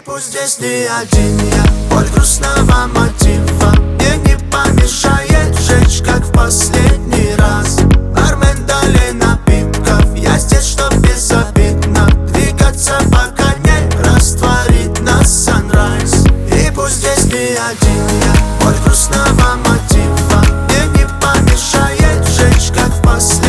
пусть здесь не один я, боль грустного мотива мне не помешает жечь, как в последний раз. Бармен, дали напитков, я здесь, чтоб безобидно двигаться, пока не растворит нас sunrise. И пусть здесь не один я, боль грустного мотива мне не помешает жечь, как в последний раз.